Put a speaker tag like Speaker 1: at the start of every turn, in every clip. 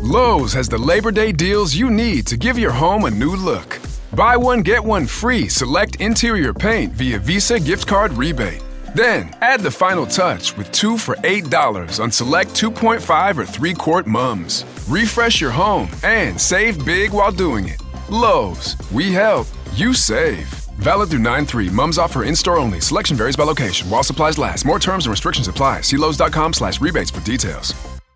Speaker 1: Lowe's has the Labor Day deals you need to give your home a new look. Buy one, get one free select interior paint via Visa gift card rebate. Then, add the final touch with 2 for $8 on select 2.5 or 3-quart mums. Refresh your home and save big while doing it. Lowe's, we help, you save. Valid through 9/3. Mums offer in-store only. Selection varies by location. While supplies last. More terms and restrictions apply. See Lowes.com/rebates for details.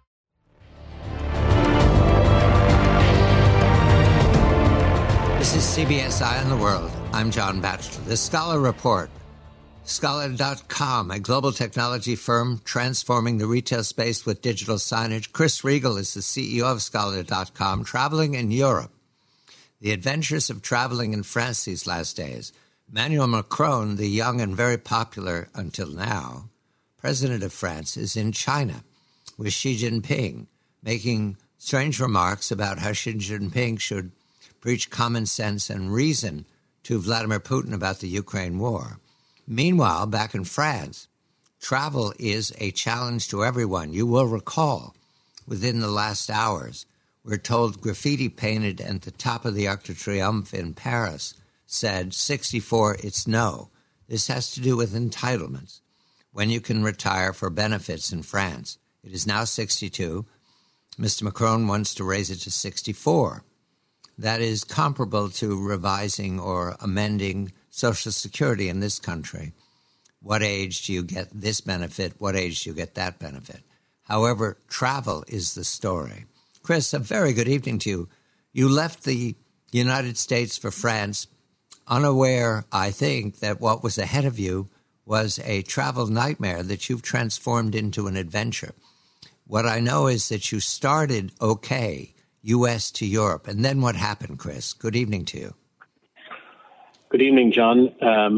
Speaker 2: This is CBS Eye on the World. I'm John Batchelor. The Scholar Report. Scholar.com, a global technology firm transforming the retail space with digital signage. Chris Riegel is the CEO of Scholar.com, traveling in Europe. The adventures of traveling in France these last days. Emmanuel Macron, the young and very popular until now president of France, is in China with Xi Jinping, making strange remarks about how Xi Jinping should preach common sense and reason to Vladimir Putin about the Ukraine war. Meanwhile, back in France, travel is a challenge to everyone. You will recall, within the last hours, we're told graffiti painted at the top of the Arc de Triomphe in Paris said, 64, it's no. This has to do with entitlements. When you can retire for benefits in France. It is now 62. Mr. Macron wants to raise it to 64. That is comparable to revising or amending Social Security in this country. What age do you get this benefit? What age do you get that benefit? However, travel is the story. Chris, a very good evening to you. You left the United States for France, unaware, I think, that what was ahead of you was a travel nightmare that you've transformed into an adventure. What I know is that you started okay, U.S. to Europe. And then what happened, Chris? Good evening to you.
Speaker 3: Good evening, John.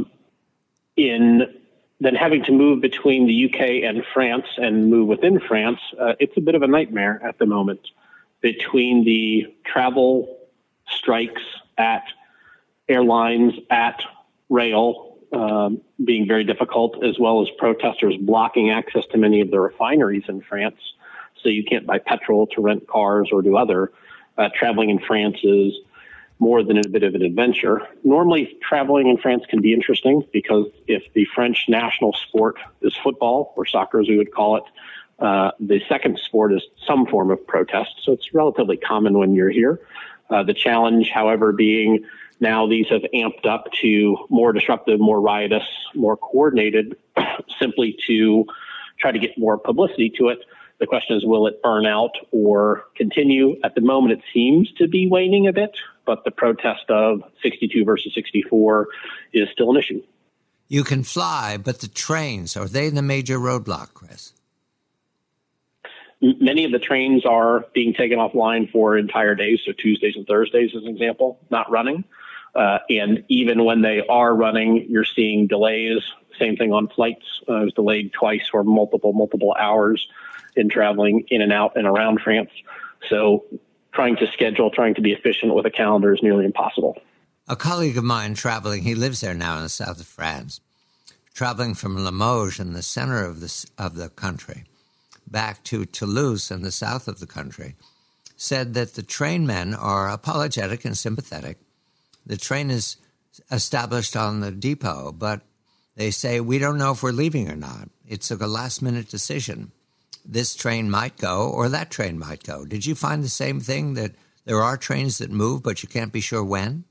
Speaker 3: Then having to move between the UK and France and move within France, it's a bit of a nightmare at the moment. Between the travel strikes at airlines, at rail, being very difficult, as well as protesters blocking access to many of the refineries in France, so you can't buy petrol to rent cars or do other. Traveling in France is more than a bit of an adventure. Normally, traveling in France can be interesting because if the French national sport is football, or soccer as we would call it, the second sport is some form of protest. So it's relatively common when you're here. The challenge, however, being now these have amped up to more disruptive, more riotous, more coordinated, simply to try to get more publicity to it. The question is, will it burn out or continue? At the moment, it seems to be waning a bit, but the protest of 62 versus 64 is still an issue.
Speaker 2: You can fly, but the trains, are they the major roadblock, Chris?
Speaker 3: Many of the trains are being taken offline for entire days, so Tuesdays and Thursdays, as an example, not running. And even when they are running, you're seeing delays. Same thing on flights. It was delayed twice for multiple hours in traveling in and out and around France. So trying to schedule, trying to be efficient with a calendar is nearly impossible.
Speaker 2: A colleague of mine traveling, he lives there now in the south of France, traveling from Limoges in the center of the country back to Toulouse in the south of the country, said that the train men are apologetic and sympathetic. The train is established on the depot, but they say, we don't know if we're leaving or not. It's a last-minute decision. This train might go or that train might go. Did you find the same thing, that there are trains that move, but you can't be sure when?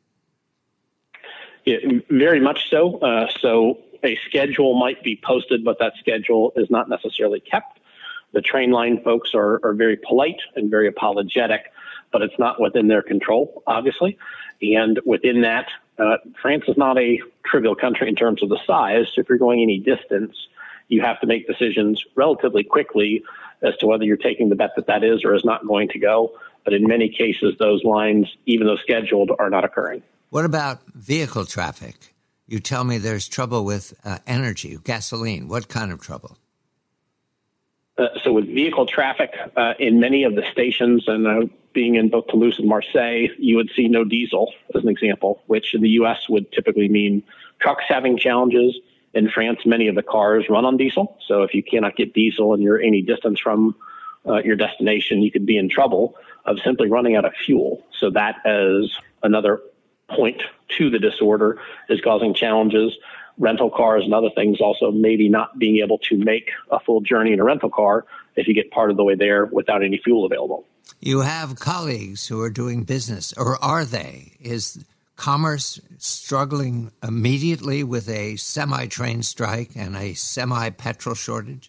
Speaker 3: Yeah, very much so. So a schedule might be posted, but that schedule is not necessarily kept. The train line folks are very polite and very apologetic, but it's not within their control, obviously. And within that, France is not a trivial country in terms of the size. If you're going any distance, you have to make decisions relatively quickly as to whether you're taking the bet that is or is not going to go. But in many cases, those lines, even though scheduled, are not occurring.
Speaker 2: What about vehicle traffic? You tell me there's trouble with energy, gasoline. What kind of trouble?
Speaker 3: So with vehicle traffic in many of the stations, and being in both Toulouse and Marseille, you would see no diesel, as an example, which in the U.S. would typically mean trucks having challenges. In France, many of the cars run on diesel. So if you cannot get diesel and you're any distance from your destination, you could be in trouble of simply running out of fuel. So that as another point to the disorder is causing challenges. Rental cars and other things also maybe not being able to make a full journey in a rental car if you get part of the way there without any fuel available.
Speaker 2: You have colleagues who are doing business, or are they? Is commerce struggling immediately with a semi-train strike and a semi-petrol shortage?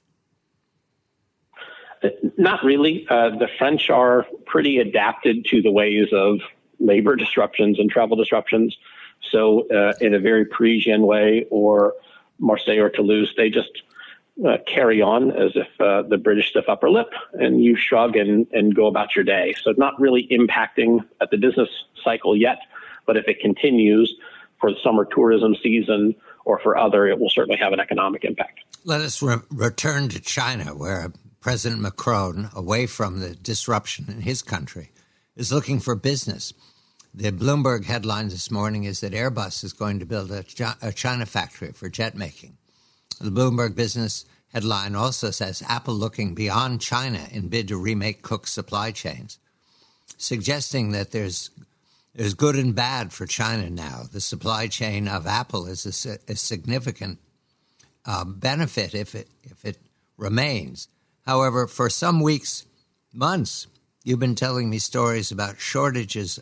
Speaker 3: Not really. The French are pretty adapted to the ways of labor disruptions and travel disruptions. So in a very Parisian way, or Marseille or Toulouse, they just carry on as if the British stiff upper lip, and you shrug and go about your day. So not really impacting at the business cycle yet, but if it continues for the summer tourism season or for other, it will certainly have an economic impact.
Speaker 2: Let us return to China, where President Macron, away from the disruption in his country, is looking for business. The Bloomberg headline this morning is that Airbus is going to build a China factory for jet making. The Bloomberg business headline also says Apple looking beyond China in bid to remake Cook's supply chains, suggesting that there's good and bad for China now. The supply chain of Apple is a significant benefit if it remains. However, for some weeks, months, you've been telling me stories about shortages,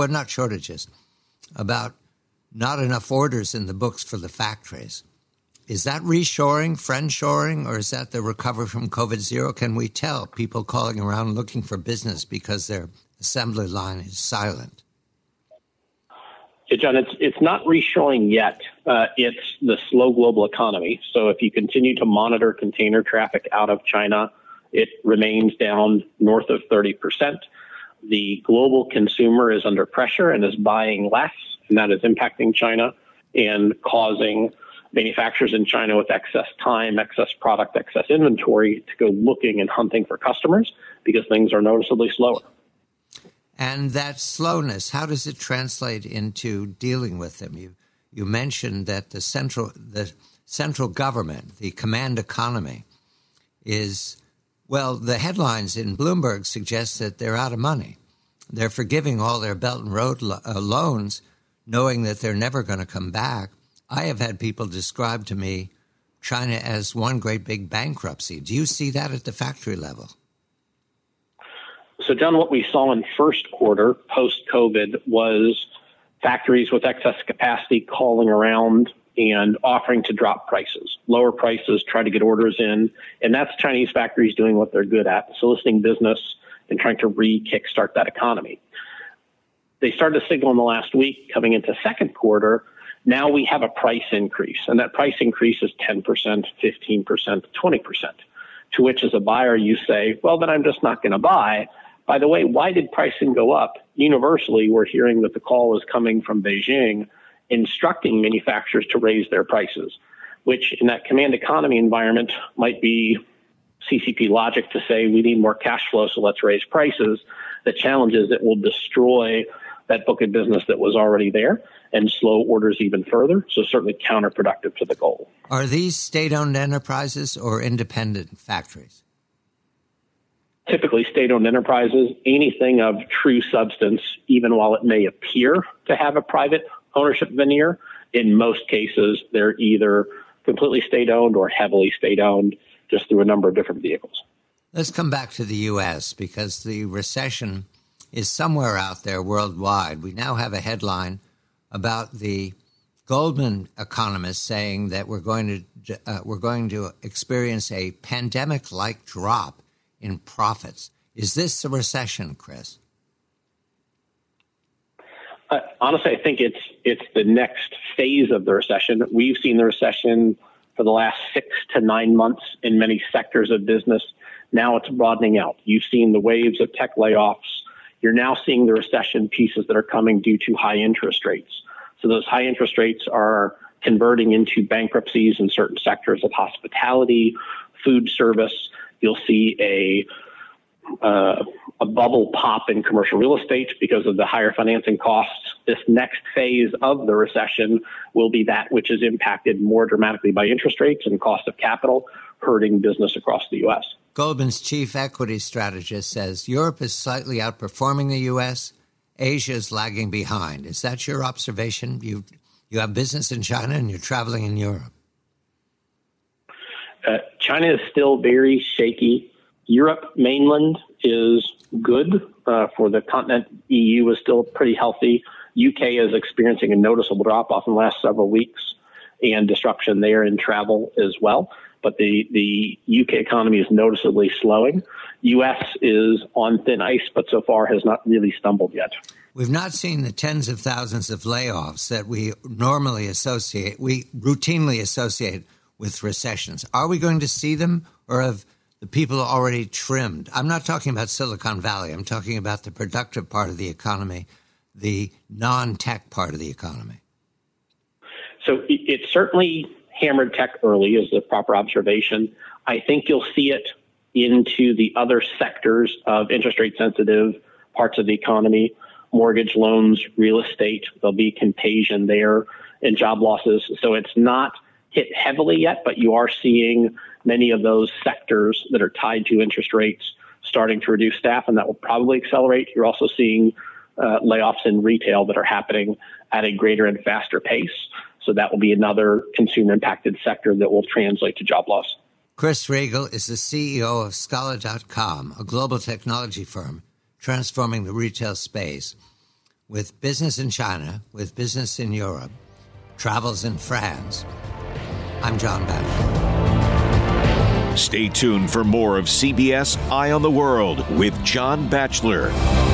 Speaker 2: about not enough orders in the books for the factories. Is that reshoring, friendshoring, or is that the recovery from COVID-0? Can we tell people calling around looking for business because their assembly line is silent?
Speaker 3: Yeah, John, it's not reshoring yet. It's the slow global economy. So if you continue to monitor container traffic out of China, it remains down north of 30%. The global consumer is under pressure and is buying less, and that is impacting China and causing manufacturers in China with excess time, excess product, excess inventory to go looking and hunting for customers because things are noticeably slower.
Speaker 2: And that slowness, how does it translate into dealing with them? You mentioned that the central government, the command economy, is, well, the headlines in Bloomberg suggest that they're out of money. They're forgiving all their Belt and Road loans, knowing that they're never going to come back. I have had people describe to me China as one great big bankruptcy. Do you see that at the factory level?
Speaker 3: So, John, what we saw in first quarter post-COVID was factories with excess capacity calling around and offering to drop prices, lower prices, try to get orders in. And that's Chinese factories doing what they're good at, soliciting business and trying to re-kickstart that economy. They started to signal in the last week coming into second quarter. Now we have a price increase, and that price increase is 10%, 15%, 20%, to which as a buyer you say, well, then I'm just not going to buy. By the way, why did pricing go up? Universally, we're hearing that the call is coming from Beijing instructing manufacturers to raise their prices, which in that command economy environment might be CCP logic to say we need more cash flow, so let's raise prices. The challenge is it will destroy that book of business that was already there and slow orders even further, so certainly counterproductive to the goal.
Speaker 2: Are these state-owned enterprises or independent factories?
Speaker 3: Typically state-owned enterprises. Anything of true substance, even while it may appear to have a private ownership veneer, in most cases they're either completely state-owned or heavily state-owned, just through a number of different vehicles.
Speaker 2: Let's come back to the U.S. because the recession is somewhere out there worldwide. We now have a headline about the Goldman economists saying that we're going to experience a pandemic-like drop in profits. Is this a recession, Chris?
Speaker 3: Honestly, I think it's the next phase of the recession. We've seen the recession for the last 6 to 9 months in many sectors of business. Now it's broadening out. You've seen the waves of tech layoffs. You're now seeing the recession pieces that are coming due to high interest rates. So those high interest rates are converting into bankruptcies in certain sectors of hospitality, food service. You'll see a bubble pop in commercial real estate because of the higher financing costs. This next phase of the recession will be that which is impacted more dramatically by interest rates and cost of capital, hurting business across the U.S.
Speaker 2: Goldman's chief equity strategist says Europe is slightly outperforming the U.S., Asia is lagging behind. Is that your observation? You have business in China and you're traveling in Europe.
Speaker 3: China is still very shaky. Europe mainland is good for the continent. EU is still pretty healthy. UK is experiencing a noticeable drop-off in the last several weeks and disruption there in travel as well. But the UK economy is noticeably slowing. US is on thin ice, but so far has not really stumbled yet.
Speaker 2: We've not seen the tens of thousands of layoffs that we routinely associate with recessions. Are we going to see them, or have the people already trimmed? I'm not talking about Silicon Valley. I'm talking about the productive part of the economy, the non-tech part of the economy.
Speaker 3: So it certainly hammered tech early is the proper observation. I think you'll see it into the other sectors of interest rate sensitive parts of the economy, mortgage loans, real estate. There'll be contagion there and job losses. So it's not hit heavily yet, but you are seeing many of those sectors that are tied to interest rates starting to reduce staff, and that will probably accelerate. You're also seeing layoffs in retail that are happening at a greater and faster pace. So that will be another consumer-impacted sector that will translate to job loss.
Speaker 2: Chris Regal is the CEO of Scala.com, a global technology firm transforming the retail space with business in China, with business in Europe, travels in France. I'm John Batchelor.
Speaker 4: Stay tuned for more of CBS Eye on the World with John Batchelor.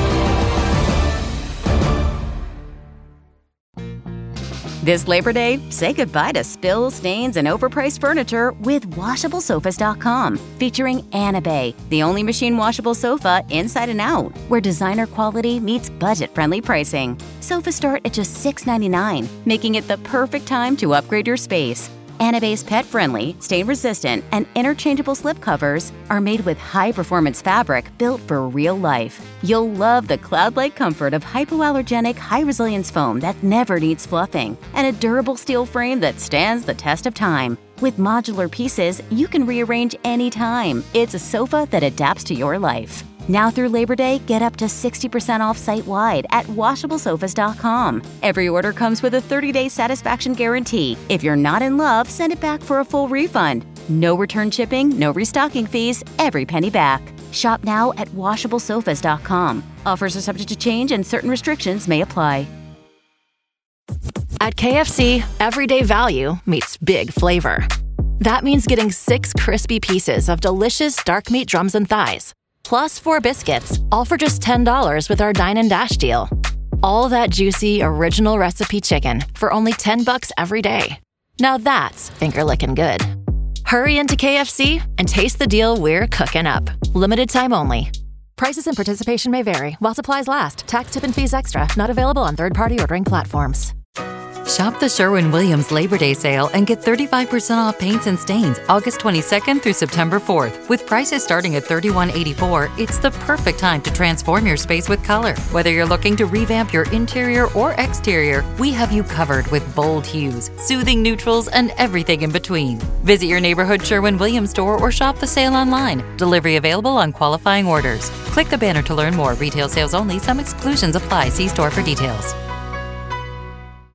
Speaker 5: This Labor Day, say goodbye to spills, stains, and overpriced furniture with WashableSofas.com, featuring Anabay, the only machine washable sofa inside and out, where designer quality meets budget-friendly pricing. Sofas start at just $6.99, making it the perfect time to upgrade your space. Anabay's pet-friendly, stain-resistant, and interchangeable slipcovers are made with high-performance fabric built for real life. You'll love the cloud-like comfort of hypoallergenic, high-resilience foam that never needs fluffing, and a durable steel frame that stands the test of time. With modular pieces, you can rearrange anytime. It's a sofa that adapts to your life. Now through Labor Day, get up to 60% off site-wide at WashableSofas.com. Every order comes with a 30-day satisfaction guarantee. If you're not in love, send it back for a full refund. No return shipping, no restocking fees, every penny back. Shop now at WashableSofas.com. Offers are subject to change and certain restrictions may apply.
Speaker 6: At KFC, everyday value meets big flavor. That means getting 6 crispy pieces of delicious dark meat drums and thighs, plus 4 biscuits, all for just $10 with our Dine and Dash deal. All that juicy, original recipe chicken for only $10 every day. Now that's finger-licking good. Hurry into KFC and taste the deal we're cooking up. Limited time only. Prices and participation may vary while supplies last. Tax, tip, and fees extra. Not available on third-party ordering platforms.
Speaker 7: Shop the Sherwin-Williams Labor Day sale and get 35% off paints and stains August 22nd through September 4th. With prices starting at $31.84, it's the perfect time to transform your space with color. Whether you're looking to revamp your interior or exterior, we have you covered with bold hues, soothing neutrals, and everything in between. Visit your neighborhood Sherwin-Williams store or shop the sale online. Delivery available on qualifying orders. Click the banner to learn more. Retail sales only. Some exclusions apply. See store for details.